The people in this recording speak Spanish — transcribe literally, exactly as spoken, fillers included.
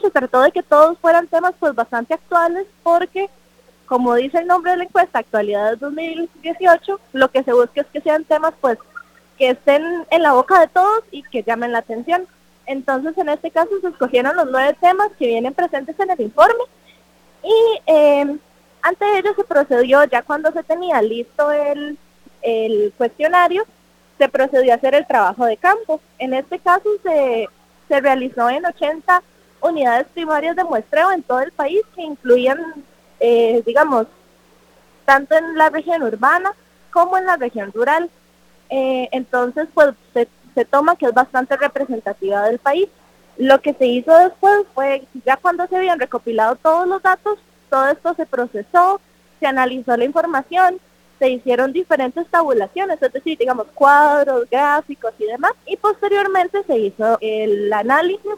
se trató de que todos fueran temas pues bastante actuales, porque como dice el nombre de la encuesta, Actualidades dos mil dieciocho, lo que se busca es que sean temas pues que estén en la boca de todos y que llamen la atención. Entonces, en este caso se escogieron los nueve temas que vienen presentes en el informe y eh, ante ello se procedió, ya cuando se tenía listo el, el cuestionario, se procedió a hacer el trabajo de campo. En este caso se, se realizó en ochenta unidades primarias de muestreo en todo el país, que incluían, eh, digamos, tanto en la región urbana como en la región rural. Eh, entonces, pues se, se toma que es bastante representativa del país. Lo que se hizo después fue, ya cuando se habían recopilado todos los datos, todo esto se procesó, se analizó la información, se hicieron diferentes tabulaciones, es decir, digamos, cuadros, gráficos y demás, y posteriormente se hizo el análisis